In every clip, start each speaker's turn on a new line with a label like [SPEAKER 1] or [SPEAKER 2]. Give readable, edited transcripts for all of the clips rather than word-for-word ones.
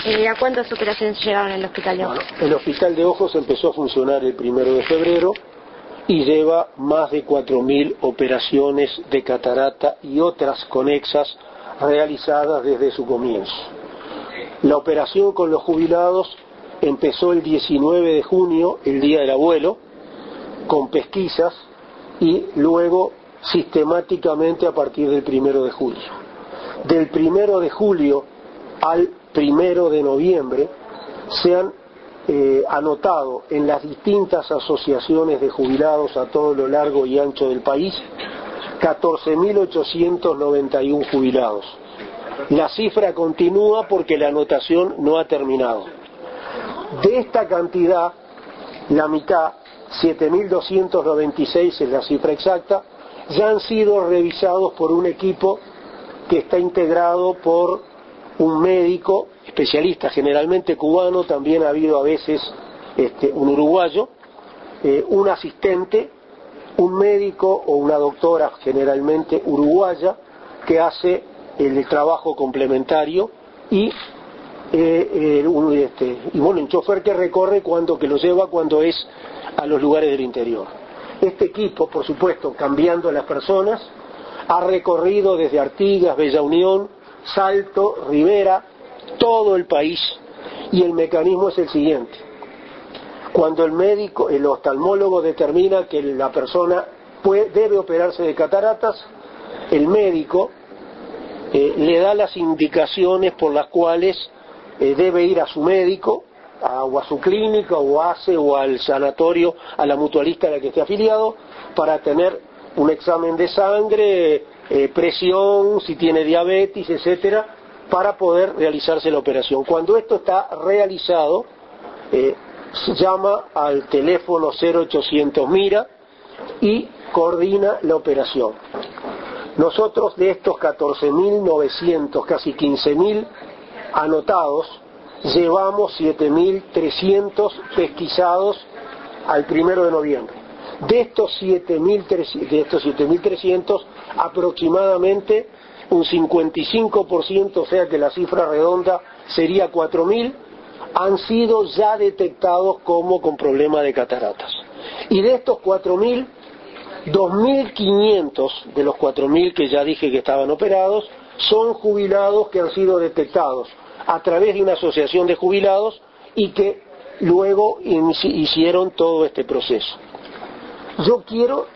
[SPEAKER 1] ¿A cuántas operaciones llegaron en el hospital de Ojos?
[SPEAKER 2] Bueno, el hospital de Ojos empezó a funcionar el 1 de febrero y lleva más de 4.000 operaciones de catarata y otras conexas realizadas desde su comienzo. La operación con los jubilados empezó el 19 de junio, el Día del Abuelo, con pesquisas y luego sistemáticamente a partir del 1 de julio. Del 1 de julio al 1 de noviembre se han anotado en las distintas asociaciones de jubilados a todo lo largo y ancho del país 14.891 jubilados. La cifra continúa porque la anotación no ha terminado. De esta cantidad, la mitad, 7.296 es la cifra exacta, ya han sido revisados por un equipo que está integrado por un médico especialista, generalmente cubano, también ha habido a veces un uruguayo, un asistente, un médico o una doctora, generalmente uruguaya, que hace el trabajo complementario y un chofer que recorre que lo lleva cuando es a los lugares del interior. Este equipo, por supuesto, cambiando a las personas, ha recorrido desde Artigas, Bella Unión, Salto, Rivera, todo el país, y el mecanismo es el siguiente. Cuando el oftalmólogo determina que la persona debe operarse de cataratas, el médico le da las indicaciones por las cuales debe ir a su médico, o a su clínica, o o al sanatorio, a la mutualista a la que esté afiliado, para tener un examen de sangre, presión, si tiene diabetes, etcétera, para poder realizarse la operación. Cuando esto está realizado, se llama al teléfono 0800 Mira y coordina la operación. Nosotros de estos 14.900, casi 15.000 anotados, llevamos 7.300 pesquisados al 1 de noviembre. De estos 7.300, aproximadamente un 55%, o sea que la cifra redonda sería 4.000, han sido ya detectados como con problema de cataratas. Y de estos 4.000, 2.500 de los 4.000 que ya dije que estaban operados son jubilados que han sido detectados a través de una asociación de jubilados y que luego hicieron todo este proceso. Yo quiero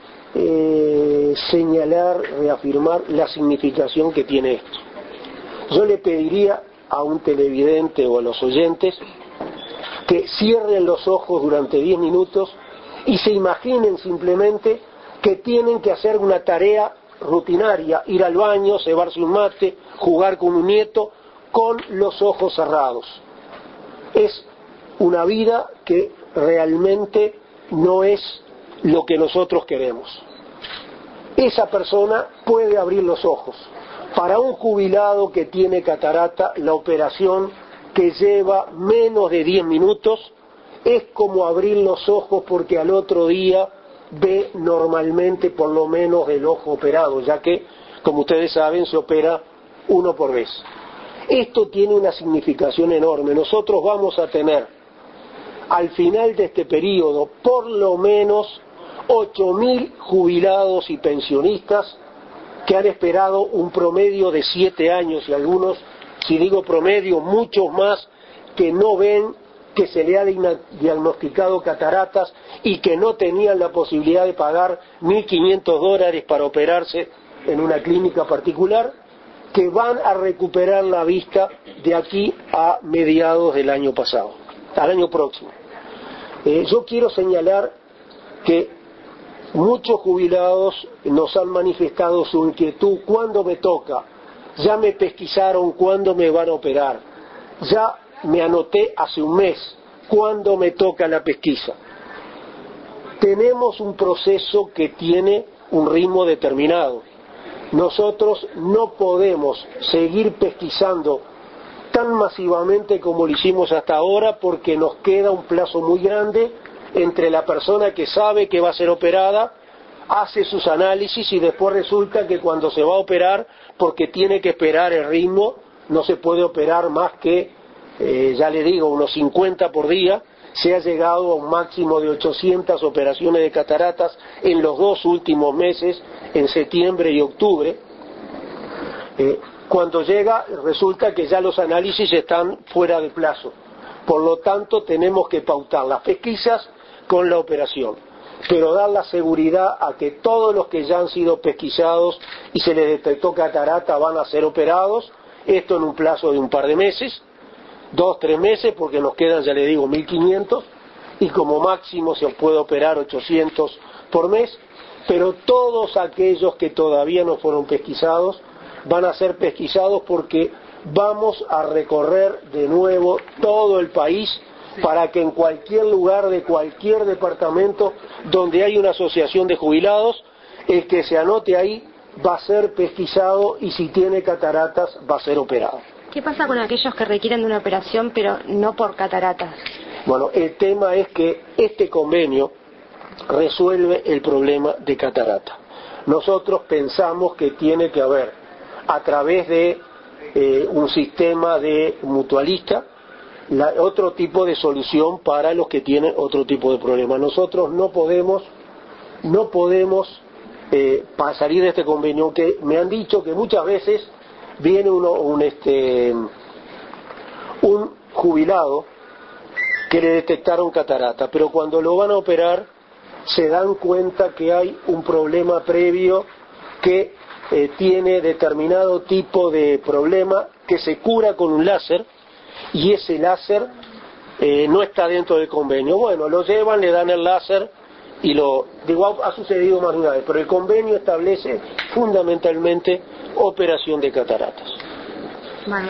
[SPEAKER 2] señalar, reafirmar la significación que tiene esto. Yo le pediría a un televidente o a los oyentes que cierren los ojos durante 10 minutos y se imaginen simplemente que tienen que hacer una tarea rutinaria, ir al baño, cebarse un mate, jugar con un nieto, con los ojos cerrados. Es una vida que realmente no es lo que nosotros queremos. Esa persona puede abrir los ojos. Para un jubilado que tiene catarata, la operación, que lleva menos de 10 minutos, es como abrir los ojos, porque al otro día ve normalmente por lo menos el ojo operado, ya que, como ustedes saben, se opera uno por vez. Esto tiene una significación enorme. Nosotros vamos a tener al final de este periodo por lo menos 8.000 jubilados y pensionistas que han esperado un promedio de 7 años, y algunos, si digo promedio, muchos más, que no ven, que se le ha diagnosticado cataratas y que no tenían la posibilidad de pagar $1.500 para operarse en una clínica particular, que van a recuperar la vista de aquí a mediados del año pasado, al año próximo. Yo quiero señalar que muchos jubilados nos han manifestado su inquietud: ¿cuándo me toca? Ya me pesquisaron, ¿cuándo me van a operar? Ya me anoté hace un mes, ¿cuándo me toca la pesquisa? Tenemos un proceso que tiene un ritmo determinado. Nosotros no podemos seguir pesquisando tan masivamente como lo hicimos hasta ahora, porque nos queda un plazo muy grande entre la persona que sabe que va a ser operada, hace sus análisis y después resulta que cuando se va a operar, porque tiene que esperar el ritmo, no se puede operar más que ya le digo, unos 50 por día, se ha llegado a un máximo de 800 operaciones de cataratas en los 2 últimos meses, en septiembre y octubre. Cuando llega, resulta que ya los análisis están fuera de plazo. Por lo tanto, tenemos que pautar las pesquisas con la operación, pero dar la seguridad a que todos los que ya han sido pesquisados y se les detectó catarata van a ser operados, esto en un plazo de un par de meses, 2-3 meses, porque nos quedan, ya le digo, 1.500, y como máximo se puede operar 800 por mes, pero todos aquellos que todavía no fueron pesquisados van a ser pesquisados, porque vamos a recorrer de nuevo todo el país para que en cualquier lugar de cualquier departamento donde hay una asociación de jubilados, el que se anote ahí va a ser pesquisado y si tiene cataratas va a ser operado.
[SPEAKER 1] ¿Qué pasa con aquellos que requieren de una operación pero no por cataratas?
[SPEAKER 2] Bueno, el tema es que este convenio resuelve el problema de catarata. Nosotros pensamos que tiene que haber, a través de un sistema de mutualista, otro tipo de solución para los que tienen otro tipo de problema. Nosotros no podemos para salir de este convenio, que me han dicho que muchas veces viene un jubilado que le detectaron catarata, pero cuando lo van a operar se dan cuenta que hay un problema previo que tiene determinado tipo de problema que se cura con un láser, y ese láser no está dentro del convenio. Bueno, lo llevan, le dan el láser y ha sucedido más de una vez, pero el convenio establece fundamentalmente operación de cataratas.
[SPEAKER 1] Bueno.